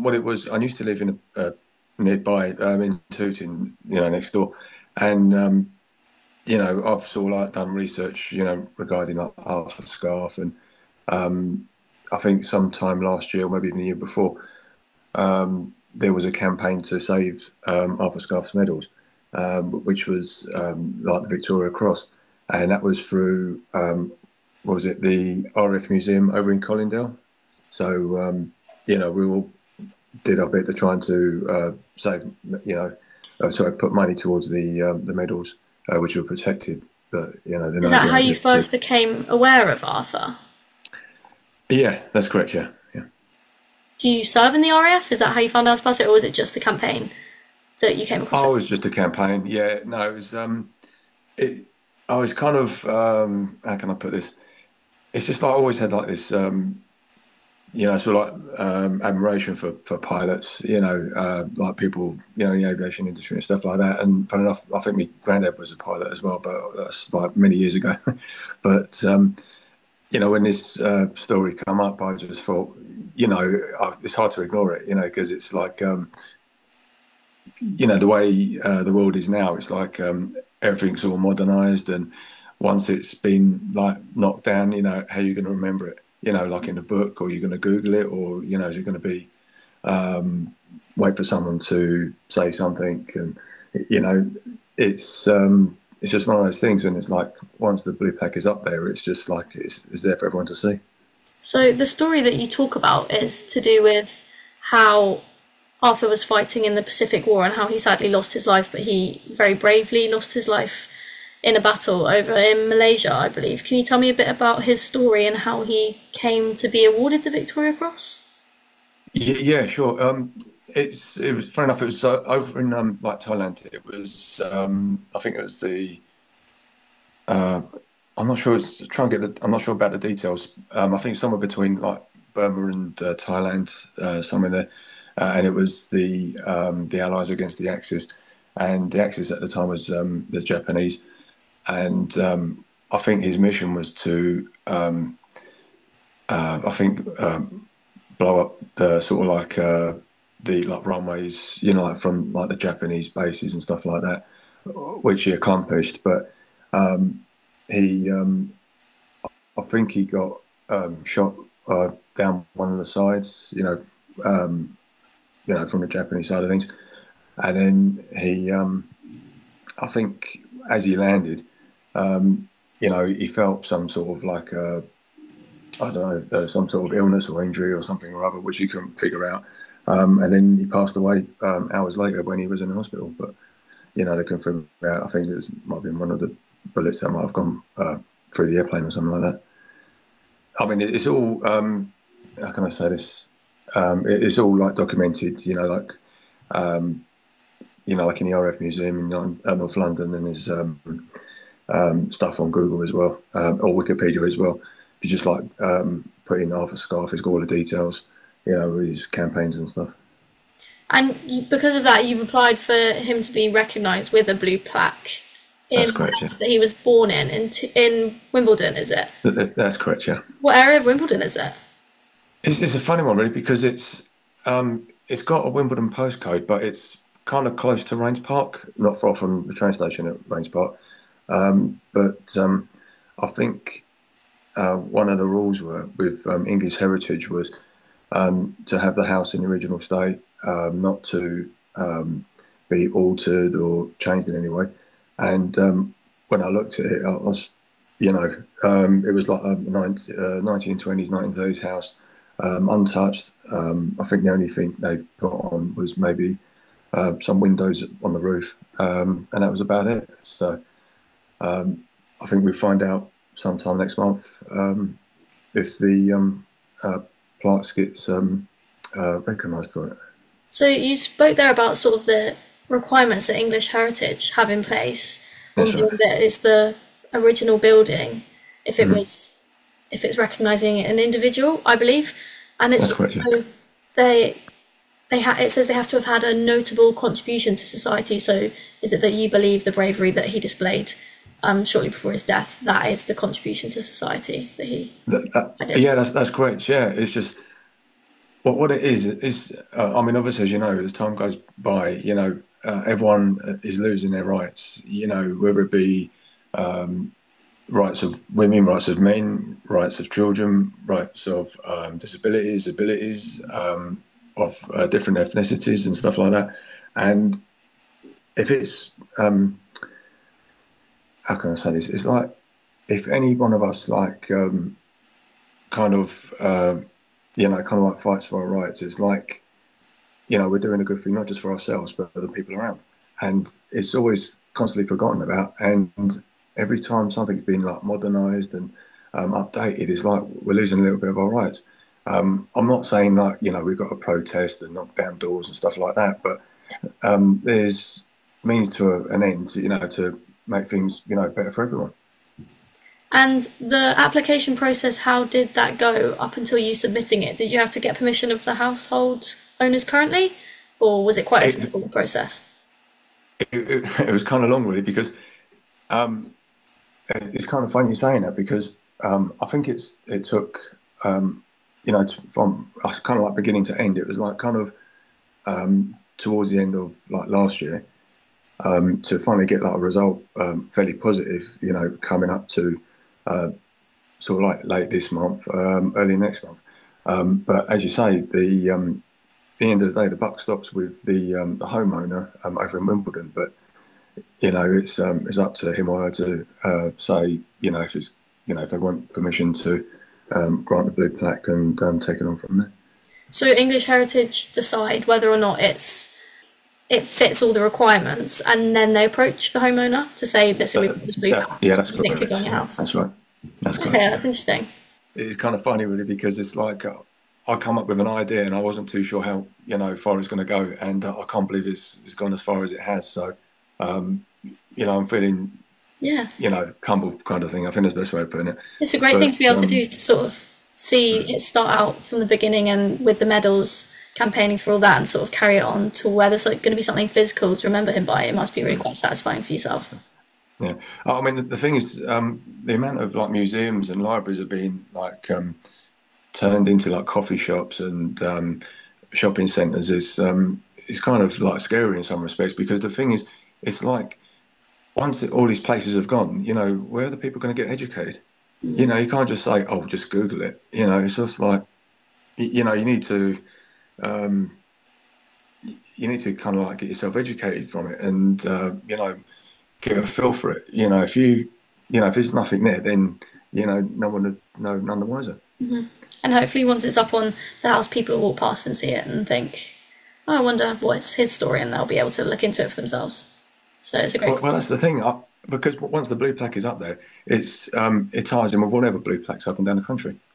what it was, I used to live in nearby in Tooting, next door, and I've sort of like done research, regarding like Arthur Scarf, and I think sometime last year, or maybe even the year before, there was a campaign to save Arthur Scarf's medals, which was like the Victoria Cross, and that was through what was it, the RAF Museum over in Colindale. So we all did our bit to trying to save, sorry, put money towards the medals, which were protected, but they're Is no that how longer you to. first became aware of Arthur? Yeah, that's correct. Yeah, yeah. Do you serve in the RAF? Is that how you found out about it, or was it just the campaign that you came across Oh, it? it was just a campaign. Yeah, no, it was it. I was kind of how can I put this? It's just like I always had like this sort of like admiration for pilots, like people, in the aviation industry and stuff like that. And fun enough, I think my granddad was a pilot as well, but that's like many years ago. But when this story come up, I just thought, it's hard to ignore it, because it's like, the way the world is now, it's like everything's all modernized, and once it's been like knocked down, how are you going to remember it? Like in a book, or you're going to Google it, or is it going to be wait for someone to say something? And you know, it's just one of those things, and it's like once the blue plaque is up there, it's just like it's there for everyone to see. So the story that you talk about is to do with how Arthur was fighting in the Pacific War and how he sadly lost his life, but he very bravely lost his life in a battle over in Malaysia, I believe. Can you tell me a bit about his story and how he came to be awarded the Victoria Cross? Yeah, sure. It was fair enough. It was over in like Thailand. It was I think it was the uh, I'm not sure. It's try and get the. I'm not sure about the details. I think somewhere between like Burma and Thailand, somewhere there, and it was the Allies against the Axis, and the Axis at the time was the Japanese, and I think his mission was to I think blow up the sort of like the like runways, like from like the Japanese bases and stuff like that, which he accomplished. But he I think he got shot down one of the sides, from the Japanese side of things, and then I think, as he landed, he felt some sort of like I don't know, some sort of illness or injury or something or other, which he couldn't figure out. And then he passed away hours later when he was in the hospital. But they couldn't figure out. I think it might have been one of the bullets that might have gone through the airplane or something like that. I mean, it's all. How can I say this? It's all like documented. Like in the RF Museum in North London, and there's stuff on Google as well, or Wikipedia as well. If you just like put in Arthur Scarf, it's got all the details. With his campaigns and stuff. And because of that, you've applied for him to be recognised with a blue plaque in That's the correct. Yeah, house that he was born in Wimbledon, is it? that's correct. Yeah, What area of Wimbledon is it? it's a funny one really because it's got a Wimbledon postcode, but it's kind of close to Rains Park, not far from the train station at Rains Park. But I think one of the rules were with English Heritage was to have the house in the original state, not to be altered or changed in any way. And when I looked at it, I was, it was like a 1920s, 1930s house, untouched. I think the only thing they've put on was maybe some windows on the roof, and that was about it. So I think we find out sometime next month if the uh, plaques gets recognised for it. So you spoke there about sort of the requirements that English Heritage have in place on That's right. being that it's the original building if it Mhm. was if it's recognising an individual, I believe, and it's That's correct. Yeah. also they it says they have to have had a notable contribution to society. So is it that you believe the bravery that he displayed shortly before his death, that is the contribution to society that he Yeah, identified? that's correct. Yeah, it's just what it is, I mean, obviously, as you know, as time goes by, everyone is losing their rights, whether it be rights of women, rights of men, rights of children, rights of disabilities, abilities, of different ethnicities and stuff like that. And if it's, how can I say this? It's like if any one of us kind of, kind of like fights for our rights, it's like, we're doing a good thing, not just for ourselves, but for the people around. And it's always constantly forgotten about. And every time something's been like modernized and updated, it's like we're losing a little bit of our rights. I'm not saying like, we've got to protest and knock down doors and stuff like that, but there's means to an end, to make things, better for everyone. And the application process, how did that go up until you submitting it? Did you have to get permission of the household owners currently, or was it quite a It, simple process? it was kind of long, really, because um, it's kind of funny you saying that because I think it took from us kind of like beginning to end. It was like kind of towards the end of like last year to finally get like a result fairly positive. Coming up to uh, sort of like late this month, early next month. But as you say, the end of the day, the buck stops with the homeowner over in Wimbledon. But it's up to him or her to say, if it's, if they want permission to grant the blue plaque and take it on from there. So English Heritage decide whether or not it fits all the requirements, and then they approach the homeowner to say, "Listen, we've got this blue Yeah, plaque. yeah, that's We think could go correct. on your Yeah, house." that's right. That's Okay, correct. that's interesting. It's kind of funny, really, because it's like I come up with an idea and I wasn't too sure how far it's going to go, and I can't believe it's gone as far as it has. So, um, I'm feeling Yeah, humble kind of thing. I think that's the best way of putting it. it's a great thing to be But able to do, to sort of see it start out from the beginning and with the medals, campaigning for all that, and sort of carry it on to where there's like going to be something physical to remember him by. It must be really quite satisfying for yourself. yeah, I mean the thing is, the amount of like museums and libraries have been like turned into like coffee shops and shopping centres is kind of like scary in some respects because the thing is, it's like once all these places have gone, where are the people going to get educated? You can't just say, "Oh, just Google it." It's just like you need to um, kind of like get yourself educated from it and get a feel for it. If there's nothing there, then no one would know, none the wiser. And hopefully, once it's up on the house, people will walk past and see it and think, "Oh, I wonder what's his story," and they'll be able to look into it for themselves. So it's a great Well, cause. that's the thing. Because once the blue plaque is up there, it ties in with whatever blue plaques up and down the country.